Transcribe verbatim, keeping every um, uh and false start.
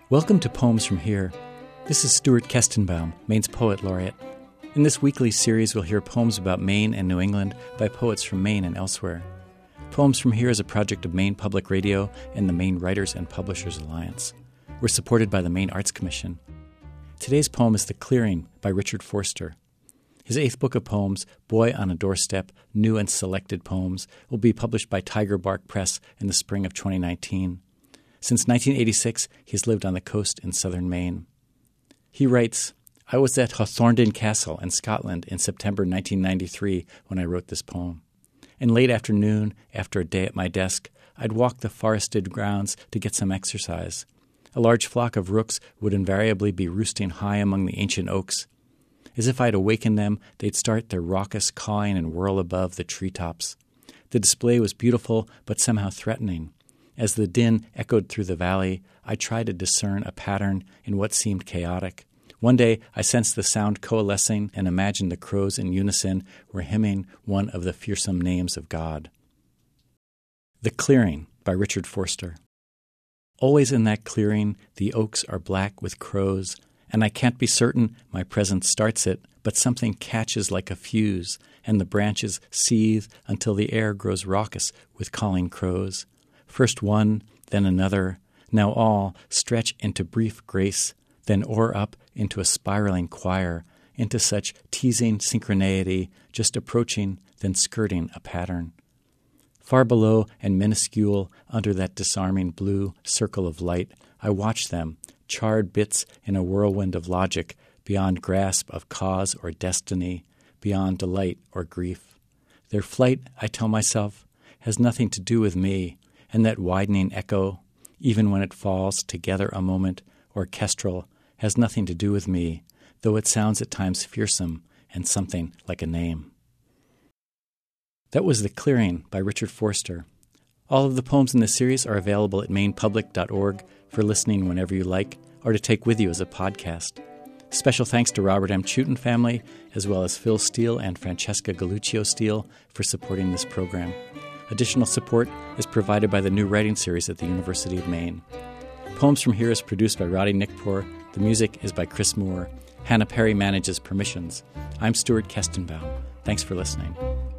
Welcome to Poems from Here. This is Stuart Kestenbaum, Maine's Poet Laureate. In this weekly series, we'll hear poems about Maine and New England by poets from Maine and elsewhere. Poems from Here is a project of Maine Public Radio and the Maine Writers and Publishers Alliance. We're supported by the Maine Arts Commission. Today's poem is The Clearing by Richard Forster. His eighth book of poems, Boy on a Doorstep, New and Selected Poems, will be published by Tiger Bark Press in the spring of twenty nineteen. Since nineteen eighty-six, he's lived on the coast in southern Maine. He writes, I was at Hawthornden Castle in Scotland in September nineteen ninety-three when I wrote this poem. In late afternoon, after a day at my desk, I'd walk the forested grounds to get some exercise. A large flock of rooks would invariably be roosting high among the ancient oaks. As if I'd awakened them, they'd start their raucous cawing and whirl above the treetops. The display was beautiful, but somehow threatening. As the din echoed through the valley, I tried to discern a pattern in what seemed chaotic. One day, I sensed the sound coalescing and imagined the crows in unison were hymning one of the fearsome names of God. The Clearing by Richard Forster. Always in that clearing, the oaks are black with crows, and I can't be certain my presence starts it, but something catches like a fuse, and the branches seethe until the air grows raucous with calling crows. First one, then another, now all stretch into brief grace, then oar up into a spiraling choir, into such teasing synchroneity, just approaching, then skirting a pattern. Far below and minuscule, under that disarming blue circle of light, I watch them, charred bits in a whirlwind of logic, beyond grasp of cause or destiny, beyond delight or grief. Their flight, I tell myself, has nothing to do with me, and that widening echo, even when it falls together a moment, orchestral, has nothing to do with me, though it sounds at times fearsome and something like a name. That was The Clearing by Richard Forster. All of the poems in this series are available at maine public dot org for listening whenever you like, or to take with you as a podcast. Special thanks to Robert M. Chewton family, as well as Phil Steele and Francesca Galluccio Steele for supporting this program. Additional support is provided by the New Writing Series at the University of Maine. Poems from Here is produced by Roddy Nickpour. The music is by Chris Moore. Hannah Perry manages permissions. I'm Stuart Kestenbaum. Thanks for listening.